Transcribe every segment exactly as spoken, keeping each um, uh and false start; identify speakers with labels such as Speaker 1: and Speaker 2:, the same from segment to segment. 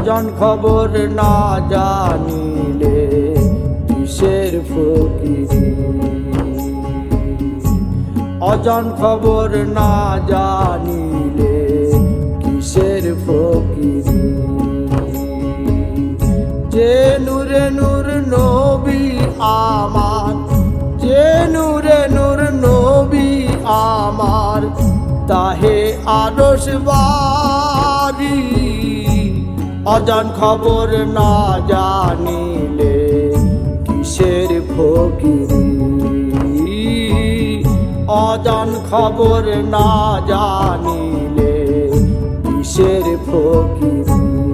Speaker 1: অজান খবর না জানিলে কিসের ফকিরি। অজান খবর না জানিলে কিসের ফকিরি। যে নূরে নূর নবী আমার, যে নূরে নূর নবী আমার, তাহে আরশ বারি। অজান খবর না জানিলে কিসের ফকিরি। অজান খবর না জানিলে কিসের ফকিরি।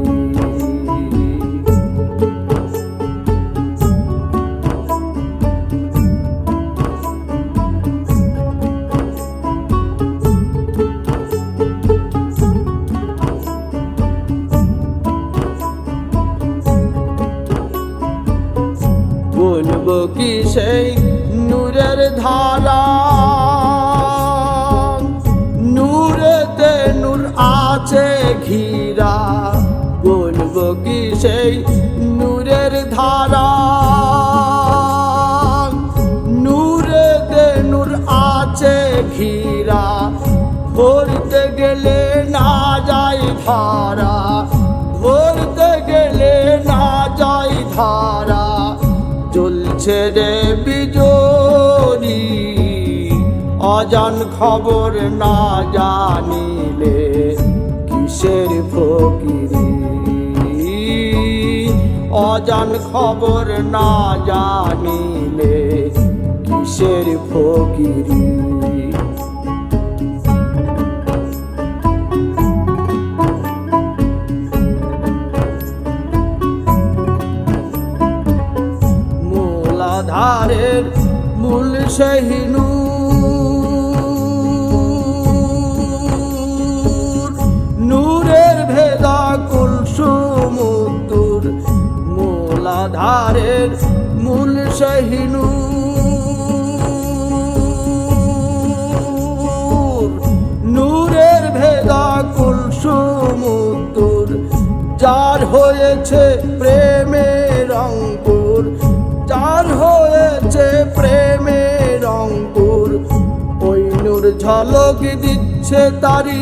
Speaker 1: বলবো কি সেই নূরের ধারা, নূরেতে নূর আছে ঘিরা। বলবো কি সেই নূরের ধারা, নূরেতে নূর আছে ঘিরা। ধরতে গেলে না যায় ধারা, ধরতে গেলে না যায় ধারা। চলছে রে বিজলি অজান খবর না জানিলে কিসের ফকিরি। অজান খবর না জানিলে কিসের ফকিরি। ধারের মূল সেই নূর, নূরের ভেদা কুলসুমুদ্দুর। মূলাধারের মূল সেই নূর, নূরের ভেদা কুলসুমুদ্দুর। যার হয়েছে প্রেমের অঙ্কুর, যার হয়েছে প্রেমের অঙ্কুর। ওই নূর ঝলক দিচ্ছে তারি।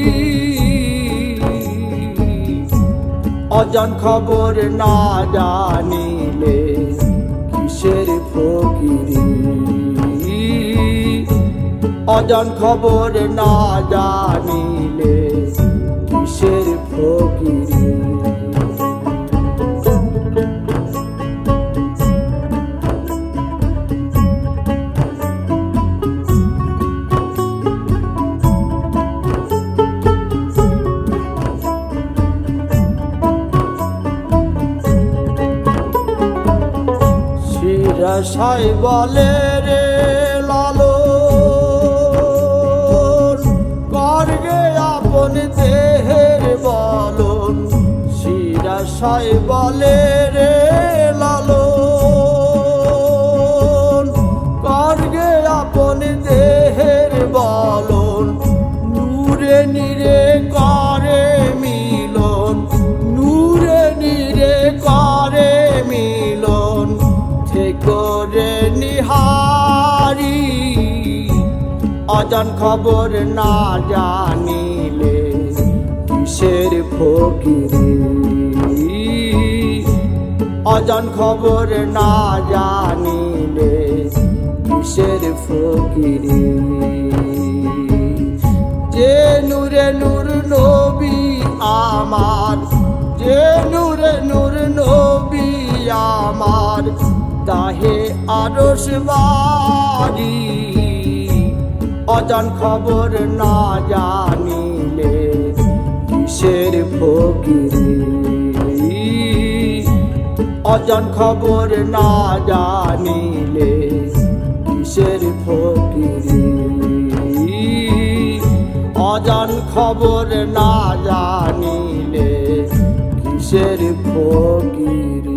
Speaker 1: অজান খবর না জানিলে কিসের ফকিরি। অজান খবর না জানিলে কিসের ফকিরি। শিরাশাই বলে রে লালন, করগে আপন দেহের বলন। শিরাশাই বলে রে লালন, করগে আপন দেহের বলন। নূরে নীরে করে মিলন, নূরে নীরে করে মিলন। করে নিহারি অজান খবর না জানিলে কিসের ফকিরি। অজান খবর না জানিলে কিসের ফকিরি। যে নূরে নূর নবী আমার, যে নূরে নূর নবী আমার, তাহে আরশ বারি। অজান খবর না জানিলে কিসের ফকিরি। অজান খবর না জানিলে কিসের ফকিরি। অজান খবর না জানিলে কিসের ফকিরি।